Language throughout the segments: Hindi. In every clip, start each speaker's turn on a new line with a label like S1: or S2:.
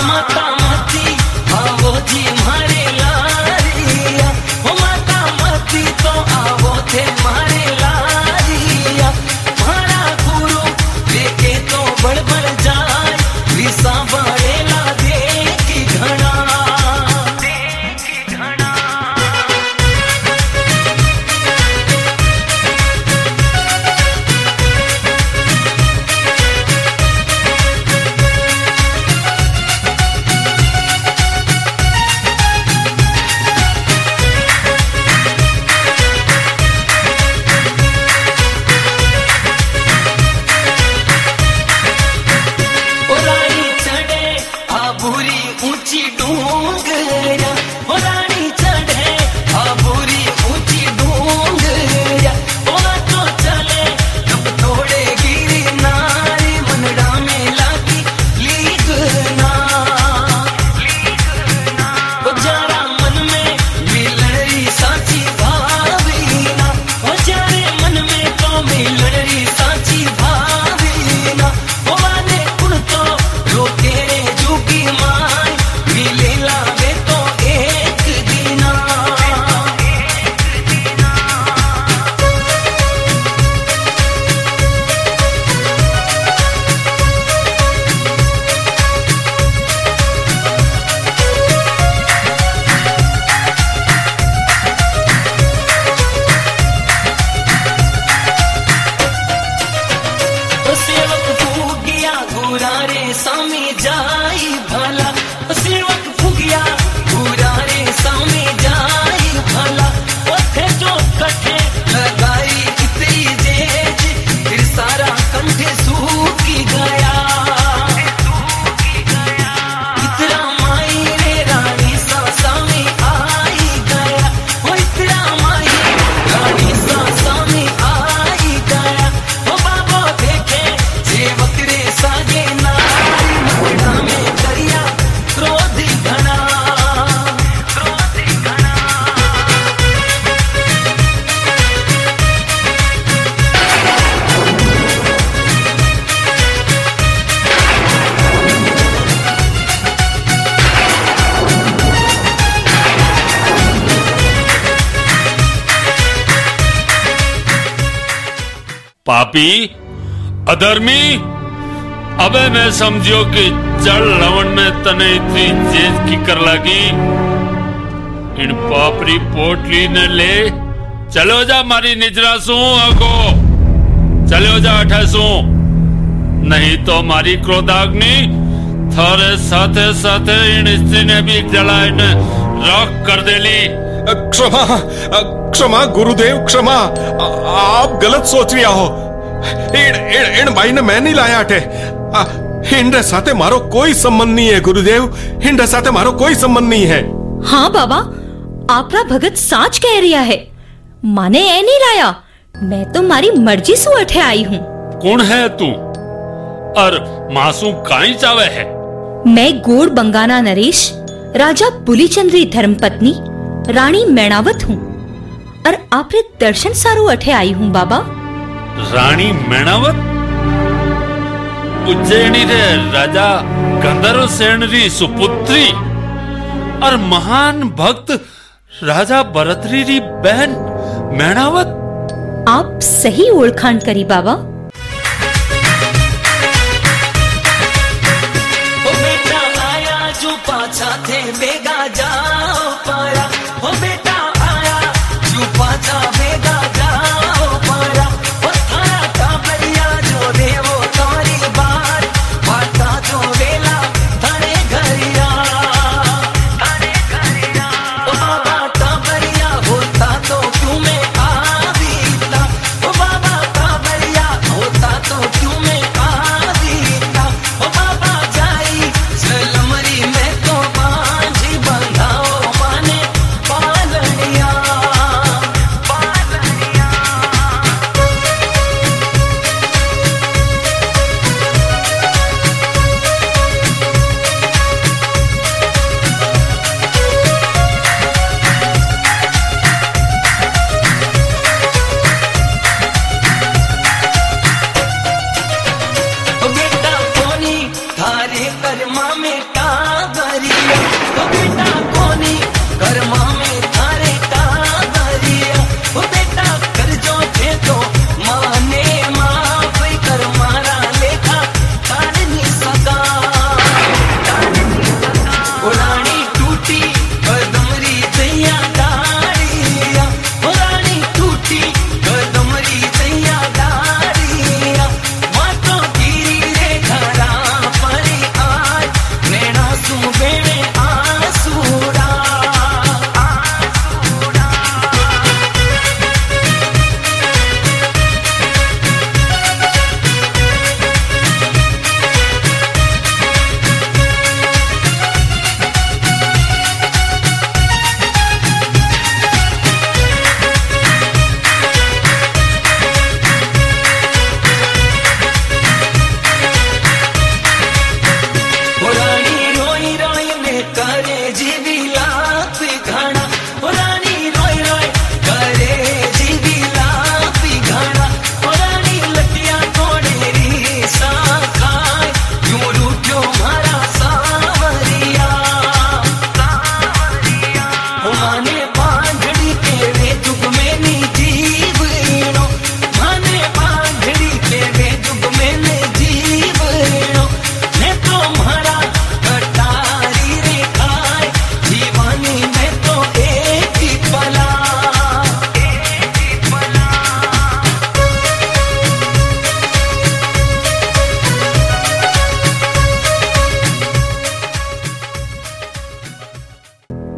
S1: माता मती आवो जी मारे लारिया, ओ माता मती तो आवो थे मारे लारिया। मारा गुरु लेके तो बड़बड़ जाए, विसा बड़ेला देखी घना। ऊंची डूंगरिया, ओ रानी चढ़े आबूरी ऊंची डूंगरिया। ओ तो चले अब थोड़े गिरी नारी, मनड़ा में लागी लीगना। ओ जरा मन में मिलड़ी साची भावीना, ओ जारे मन में तो मिलड़ी साची भावीना। ओ वाले कुण तो रोके रे जुगी माय, मिलेला वे तो एक दिना। सेवक फूगिया गुरारे सामी जाई भला, सेवक फूगिया गुरारे सामी जाई भला। ओथे जो कठे लगाई इतरी जेज, फिर सारा कंठे सूखी गया। इतरा माई रे रानी सा सामी आई गया, ओ इतरा माई रानी सा सामी आई गया। ओ बाबा देखे सेवक रे सागे नारी, मनड़ा में करिया क्रोधी घना, क्रोधी घना।
S2: पापी अधर्मी, अबे मैं समझियो कि जल लवण में तने इतनी जेज की कर लगी। इन पापरी पोटली ने ले चलो जा मारी निजरा सू आगो, चलो जा अठसू, नहीं तो मारी क्रोधाग्नि थारे साथे साथे इन स्त्री ने भी जलाए ने राख कर देली।
S3: क्षमा क्षमा गुरुदेव क्षमा, आप गलत सोच रिया हो। इन भाई ने मैं नहीं लाया अठे, हिंडे साथे मारो कोई संबंध नहीं है गुरुदेव, हिंडे साथे मारो कोई संबंध नहीं है।
S4: हाँ बाबा, आपरा भगत साच कह रिया है, माने ए नहीं लाया, मैं तो मारी मर्जी से अठे आई हूँ।
S2: कौन है तू और मासू काई चावे है?
S4: मैं गोड़ बंगाना नरेश, राजा पुलीचंद्री धर्मपत्नी रानी मैणावत हूँ, और आपरे दर्शन सारू अठे आई हूँ बाबा।
S2: रानी मैणावत उज्जैनी रे राजा गंधर्व सेन री सुपुत्री और महान भक्त राजा भरतरी री बहन मैणावत।
S4: आप सही ओळखाण करी बाबा।
S1: ओ बेटा आया जो पाछा थे बेगा जाओ पारा, ओ बेटा आया जो पाछा बेगा जाओ पारा। ओ थारा काबरिया जो देवो तारी बार, बाटा जो वेला थारे घरिया, थारे घरिया। ओ बाबा काबरिया होता तो क्यों मैं आवीता, ओ बाबा काबरिया होता तो क्यों मैं आवीता। ओ बाबा जाई झलमरी में तो बांझी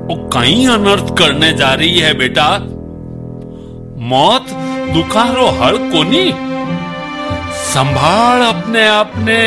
S2: वो कहीं अनर्थ करने जा रही है बेटा। मौत दुखारो हल कोनी, संभाल अपने आपने।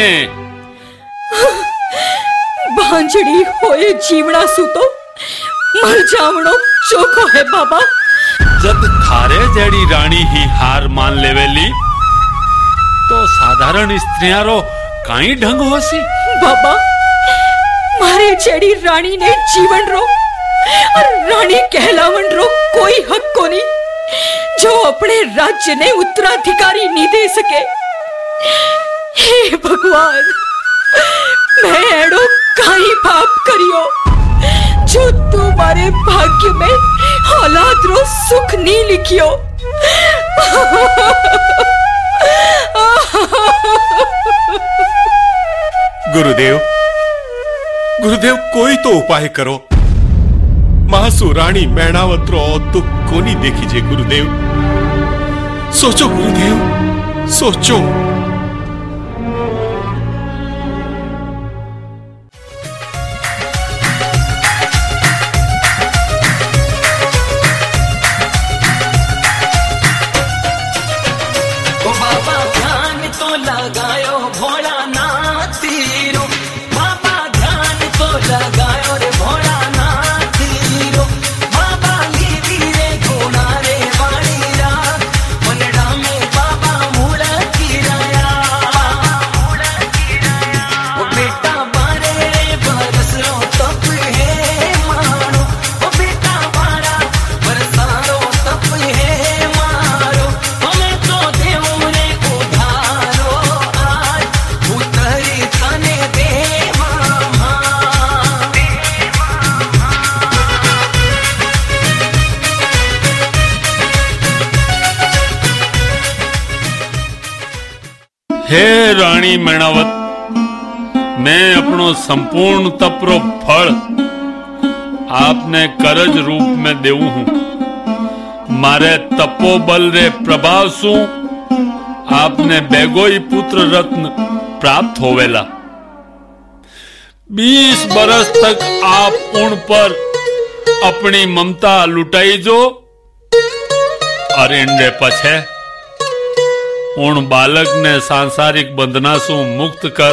S4: भांजड़ी होए जीवना सूतो मर जावणो चोखो है बाबा।
S2: जब थारे जड़ी रानी ही हार मान लेवेली तो साधारण स्त्रियां रो काई ढंग होसी।
S4: बाबा मारे जड़ी रानी ने जीवन रो और रानी कहलावन रो कोई हक कोनी जो अपने राज्य ने उत्तराधिकारी नहीं दे सके। हे भगवान, मैं एड़ो काई पाप करियो जो तुम्हारे भाग्य में औलाद रो सुख नहीं लिखियो।
S3: गुरुदेव, गुरुदेव कोई तो उपाय करो। महासु रानी मैणावत रो दुख कोनी देखी जे गुरुदेव। सोचो गुरुदेव, सोचो।
S1: लगायो भोलानाथ तीरो, बाबा ध्यान तो लगायो रे भोलानाथ तीरो। बाबा लीधी रे गुणा रे वाणी रात, मनडा में बाबा मूल की राया। वो बेटा बारे रे बरस रो तप है मारो, वो बेटा बारा बरसारो तप है मारो। हमें तो देव रे उधारो उतरी तने देवा।
S2: हे रानी मैणावत, मैं अपनो संपूर्ण तपरो फल आपने करज रूप में देऊ हूं। मारे तपोबल रे प्रभाव सु आपने बेगोई पुत्र रत्न प्राप्त होवेला। 20 बरस तक आप उन पर अपनी ममता लुटाई जो और इंडे पछे उन बालक ने सांसारिक बंधना से मुक्त कर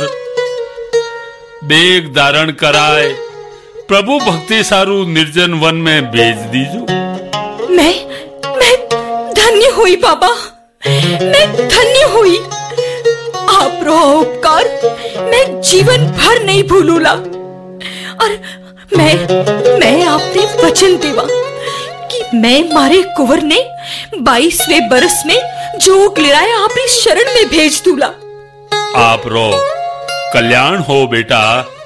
S2: बेग धारण कराए प्रभु भक्ति सारू निर्जन वन में भेज दीजो।
S4: मैं धन्य हुई बाबा, मैं धन्य हुई। आप रो उपकार मैं जीवन भर नहीं भूलूला। और मैं आपने वचन देवा कि मैं मारे कुंवर ने 22वें बरस में जोग लिराया आपनी शरण में भेज दूला।
S2: आप रो कल्याण हो बेटा।